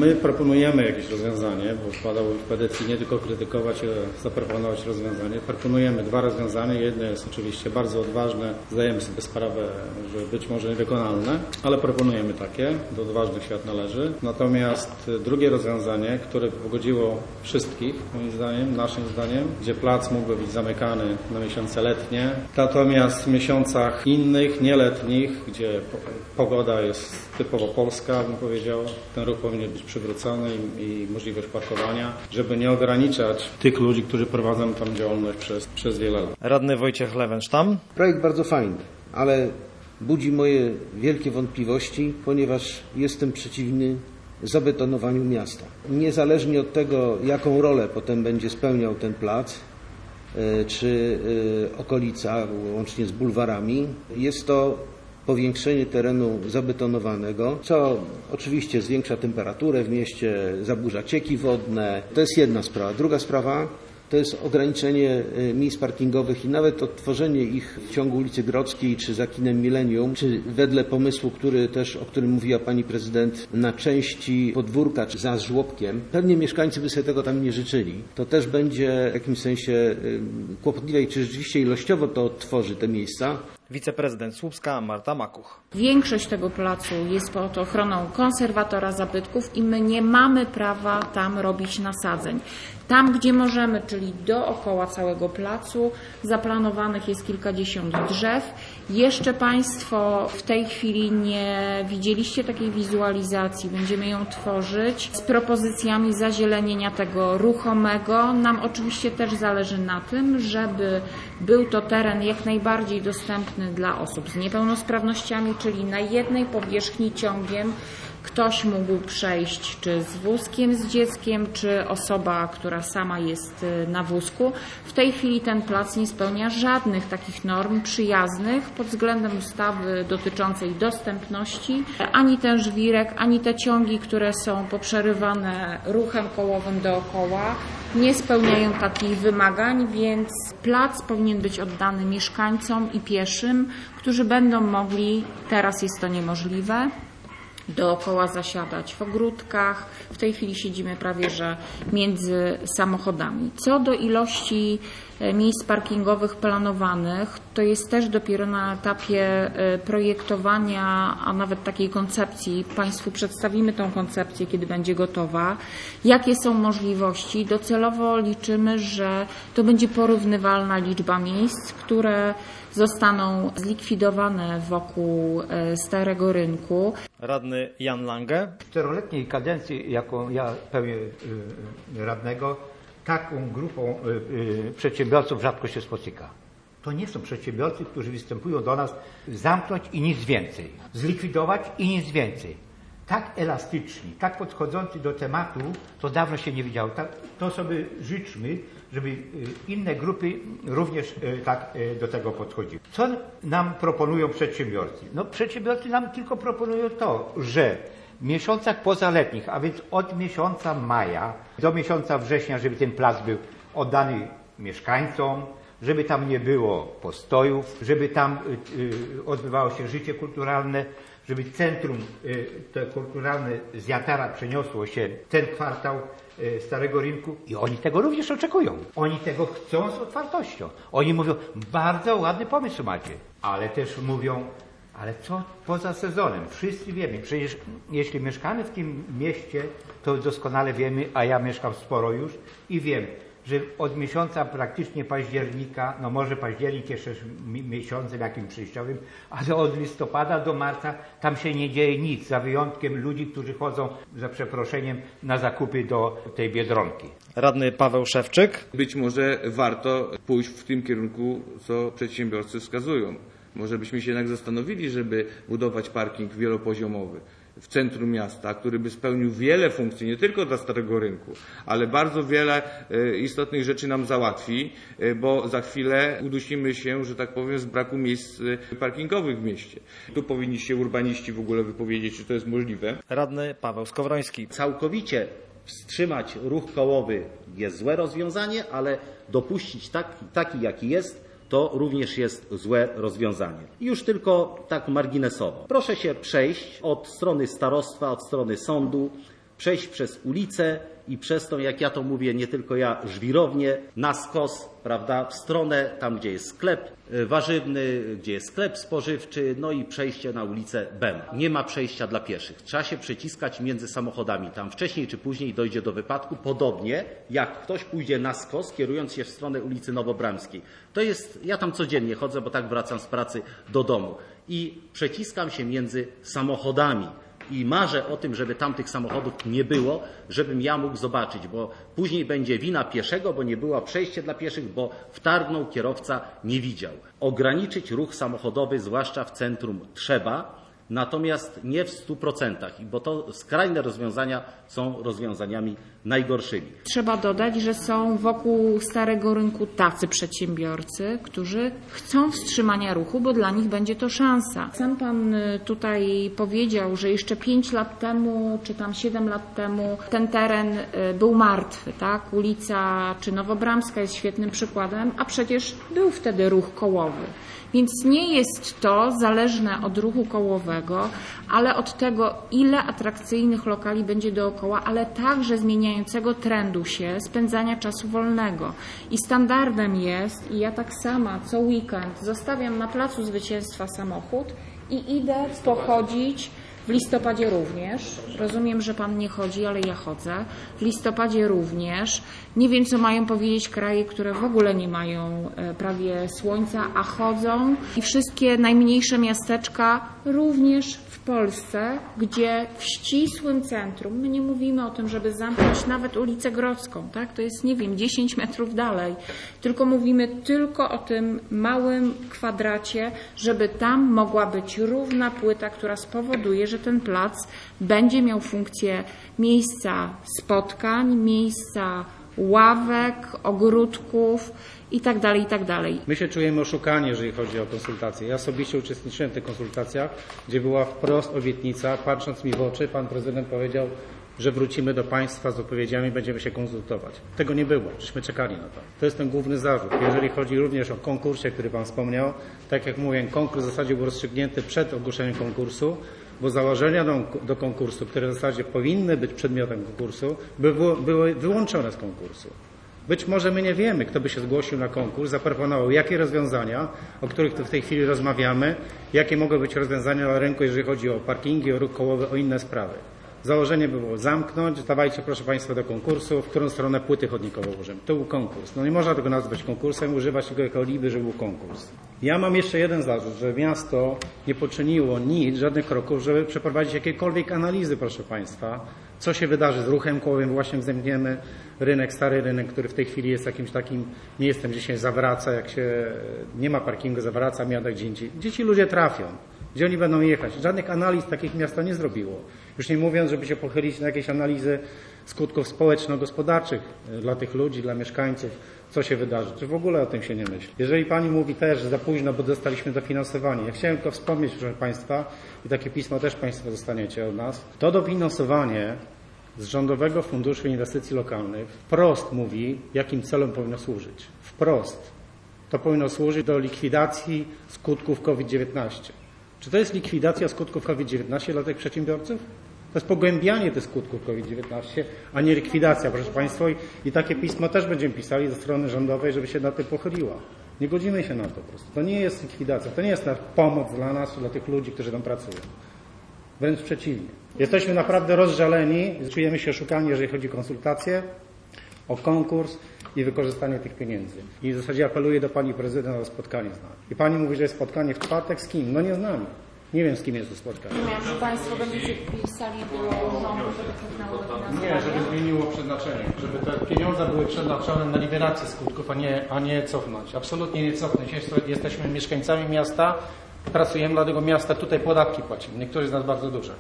My proponujemy jakieś rozwiązanie, bo wpadał w petycji nie tylko krytykować, ale zaproponować rozwiązanie. Proponujemy 2 rozwiązania. Jedno jest oczywiście bardzo odważne, zdajemy sobie sprawę, że być może niewykonalne, ale proponujemy takie, do odważnych świat należy. Natomiast drugie rozwiązanie, które pogodziło wszystkich, moim zdaniem, naszym zdaniem, gdzie plac mógłby być zamykany na miesiące letnie, natomiast w miesiącach innych, nieletnich, gdzie pogoda jest typowo polska, bym powiedział, ten ruch powinien być przywrócony i możliwość parkowania, żeby nie ograniczać tych ludzi, którzy prowadzą tam działalność przez wiele lat. Radny Wojciech Lewenstam. Projekt bardzo fajny, ale budzi moje wielkie wątpliwości, ponieważ jestem przeciwny zabetonowaniu miasta. Niezależnie od tego, jaką rolę potem będzie spełniał ten plac, czy okolica, łącznie z bulwarami, jest to powiększenie terenu zabetonowanego, co oczywiście zwiększa temperaturę w mieście, zaburza cieki wodne. To jest jedna sprawa. Druga sprawa to jest ograniczenie miejsc parkingowych i nawet odtworzenie ich w ciągu ulicy Grodzkiej czy za kinem Millennium, czy wedle pomysłu, o którym mówiła pani prezydent, na części podwórka czy za żłobkiem. Pewnie mieszkańcy by sobie tego tam nie życzyli. To też będzie w jakimś sensie kłopotliwe i czy rzeczywiście ilościowo to odtworzy te miejsca. Wiceprezydent Słupska Marta Makuch. Większość tego placu jest pod ochroną konserwatora zabytków i my nie mamy prawa tam robić nasadzeń. Tam, gdzie możemy, czyli dookoła całego placu, zaplanowanych jest kilkadziesiąt drzew. Jeszcze Państwo w tej chwili nie widzieliście takiej wizualizacji. Będziemy ją tworzyć z propozycjami zazielenienia tego ruchomego. Nam oczywiście też zależy na tym, żeby był to teren jak najbardziej dostępny dla osób z niepełnosprawnościami, czyli na jednej powierzchni ciągiem ktoś mógł przejść czy z wózkiem z dzieckiem, czy osoba, która sama jest na wózku. W tej chwili ten plac nie spełnia żadnych takich norm przyjaznych pod względem ustawy dotyczącej dostępności. Ani ten żwirek, ani te ciągi, które są poprzerywane ruchem kołowym dookoła, nie spełniają takich wymagań, więc plac powinien być oddany mieszkańcom i pieszym, którzy będą mogli, teraz jest to niemożliwe, dookoła zasiadać w ogródkach. W tej chwili siedzimy prawie że między samochodami. Co do ilości miejsc parkingowych planowanych, to jest też dopiero na etapie projektowania, a nawet takiej koncepcji. Państwu przedstawimy tą koncepcję, kiedy będzie gotowa. Jakie są możliwości? Docelowo liczymy, że to będzie porównywalna liczba miejsc, które zostaną zlikwidowane wokół Starego Rynku. Radny Jan Lange. W 4-letniej kadencji, jaką ja pełnię radnego, taką grupą przedsiębiorców rzadko się spotyka. To nie są przedsiębiorcy, którzy występują do nas zamknąć i nic więcej, zlikwidować i nic więcej. Tak elastyczni, tak podchodzący do tematu, to dawno się nie widziało. To sobie życzmy, żeby inne grupy również tak do tego podchodziły. Co nam proponują przedsiębiorcy? No przedsiębiorcy nam tylko proponują to, że w miesiącach pozaletnich, a więc od miesiąca maja do miesiąca września, żeby ten plac był oddany mieszkańcom, żeby tam nie było postojów, żeby tam odbywało się życie kulturalne, żeby centrum te kulturalne z Jatara przeniosło się ten kwartał Starego Rynku i oni tego również oczekują. Oni tego chcą z otwartością. Oni mówią, bardzo ładny pomysł macie, ale też mówią, ale co poza sezonem? Wszyscy wiemy, przecież jeśli mieszkamy w tym mieście, to doskonale wiemy, a ja mieszkam sporo już i wiem, że od miesiąca praktycznie października, no może październik jeszcze miesiącem jakimś przejściowym, ale od listopada do marca tam się nie dzieje nic, za wyjątkiem ludzi, którzy chodzą, za przeproszeniem, na zakupy do tej Biedronki. Radny Paweł Szewczyk. Być może warto pójść w tym kierunku, co przedsiębiorcy wskazują. Może byśmy się jednak zastanowili, żeby budować parking wielopoziomowy w centrum miasta, który by spełnił wiele funkcji, nie tylko dla Starego Rynku, ale bardzo wiele istotnych rzeczy nam załatwi, bo za chwilę udusimy się, że tak powiem, z braku miejsc parkingowych w mieście. Tu powinni się urbaniści w ogóle wypowiedzieć, czy to jest możliwe. Radny Paweł Skowroński. Całkowicie wstrzymać ruch kołowy jest złe rozwiązanie, ale dopuścić taki jaki jest, to również jest złe rozwiązanie. Już tylko tak marginesowo. Proszę się przejść od strony starostwa, od strony sądu, przejść przez ulicę i przez tą, jak ja to mówię, nie tylko ja, żwirownię, na skos, prawda, w stronę tam, gdzie jest sklep warzywny, gdzie jest sklep spożywczy, no i przejście na ulicę Bem. Nie ma przejścia dla pieszych. Trzeba się przeciskać między samochodami. Tam wcześniej czy później dojdzie do wypadku, podobnie jak ktoś pójdzie na skos, kierując się w stronę ulicy Nowobramskiej. To jest, ja tam codziennie chodzę, bo tak wracam z pracy do domu i przeciskam się między samochodami. I marzę o tym, żeby tam tych samochodów nie było, żebym ja mógł zobaczyć, bo później będzie wina pieszego, bo nie było przejścia dla pieszych, bo wtargnął, kierowca nie widział. Ograniczyć ruch samochodowy, zwłaszcza w centrum, trzeba, natomiast nie w 100%, bo to skrajne rozwiązania są rozwiązaniami najgorszymi. Trzeba dodać, że są wokół Starego Rynku tacy przedsiębiorcy, którzy chcą wstrzymania ruchu, bo dla nich będzie to szansa. Sam pan tutaj powiedział, że jeszcze 5 lat temu, czy tam 7 lat temu ten teren był martwy, tak? Ulica czy Nowobramska jest świetnym przykładem, a przecież był wtedy ruch kołowy. Więc nie jest to zależne od ruchu kołowego, ale od tego, ile atrakcyjnych lokali będzie dookoła, ale także zmieniającego trendu się spędzania czasu wolnego. I standardem jest, i ja tak sama co weekend zostawiam na Placu Zwycięstwa samochód i idę pochodzić. W listopadzie również. Rozumiem, że pan nie chodzi, ale ja chodzę. W listopadzie również. Nie wiem, co mają powiedzieć kraje, które w ogóle nie mają prawie słońca, a chodzą. I wszystkie najmniejsze miasteczka również w Polsce, gdzie w ścisłym centrum, my nie mówimy o tym, żeby zamknąć nawet ulicę Grodzką, tak? To jest, nie wiem, 10 metrów dalej. Tylko mówimy tylko o tym małym kwadracie, żeby tam mogła być równa płyta, która spowoduje, że ten plac będzie miał funkcję miejsca spotkań, miejsca ławek, ogródków itd., itd. My się czujemy oszukani, jeżeli chodzi o konsultacje. Ja osobiście uczestniczyłem w tych konsultacjach, gdzie była wprost obietnica, patrząc mi w oczy, pan prezydent powiedział, że wrócimy do państwa z odpowiedziami, będziemy się konsultować. Tego nie było, żeśmy czekali na to. To jest ten główny zarzut. Jeżeli chodzi również o konkursie, który pan wspomniał, tak jak mówię, konkurs w zasadzie był rozstrzygnięty przed ogłoszeniem konkursu, bo założenia do konkursu, które w zasadzie powinny być przedmiotem konkursu, były wyłączone z konkursu. Być może my nie wiemy, kto by się zgłosił na konkurs, zaproponował jakie rozwiązania, o których tu w tej chwili rozmawiamy, jakie mogą być rozwiązania na rynku, jeżeli chodzi o parkingi, o ruch kołowy, o inne sprawy. Założenie było zamknąć, dawajcie proszę państwa do konkursu, w którą stronę płyty chodnikowe ułożymy. To był konkurs. No nie można tego nazwać konkursem, używać tego jako alibi, że był konkurs. Ja mam jeszcze jeden zarzut, że miasto nie poczyniło nic, żadnych kroków, żeby przeprowadzić jakiekolwiek analizy, proszę państwa, co się wydarzy z ruchem kołowym, właśnie jak zamkniemy rynek, stary rynek, który w tej chwili jest jakimś takim miejscem, gdzie się zawraca, jak się nie ma parkingu, zawraca, miada gdzie indziej. Gdzie ci ludzie trafią? Gdzie oni będą jechać? Żadnych analiz takich miasto nie zrobiło. Już nie mówiąc, żeby się pochylić na jakieś analizy skutków społeczno-gospodarczych dla tych ludzi, dla mieszkańców, co się wydarzy. Czy w ogóle o tym się nie myśli? Jeżeli pani mówi też, że za późno, bo dostaliśmy dofinansowanie. Ja chciałem tylko wspomnieć, proszę państwa, i takie pismo też państwo dostaniecie od nas. To dofinansowanie z Rządowego Funduszu Inwestycji Lokalnych wprost mówi, jakim celom powinno służyć. Wprost. To powinno służyć do likwidacji skutków COVID-19. Czy to jest likwidacja skutków COVID-19 dla tych przedsiębiorców? To jest pogłębianie tych skutków COVID-19, a nie likwidacja, proszę państwa. I takie pismo też będziemy pisali ze strony rządowej, żeby się na tym pochyliła. Nie godzimy się na to po prostu. To nie jest likwidacja, to nie jest pomoc dla nas, dla tych ludzi, którzy tam pracują. Wręcz przeciwnie. Jesteśmy naprawdę rozżaleni, czujemy się oszukani, jeżeli chodzi o konsultacje, o konkurs i wykorzystanie tych pieniędzy. I w zasadzie apeluję do pani prezydent o spotkanie z nami. I pani mówi, że jest spotkanie w czwartek z kim? No nie z nami. Nie wiem, z kim jest to spotkanie. Rozumiem, że państwo będziecie pisali do rządu, żeby cofnęło dofinansowanie? Nie, żeby zmieniło przeznaczenie. Żeby te pieniądze były przeznaczone na liberację skutków, a nie cofnąć. Absolutnie nie cofnąć. Jesteśmy mieszkańcami miasta, pracujemy dla tego miasta, tutaj podatki płacimy. Niektórzy z nas bardzo duże.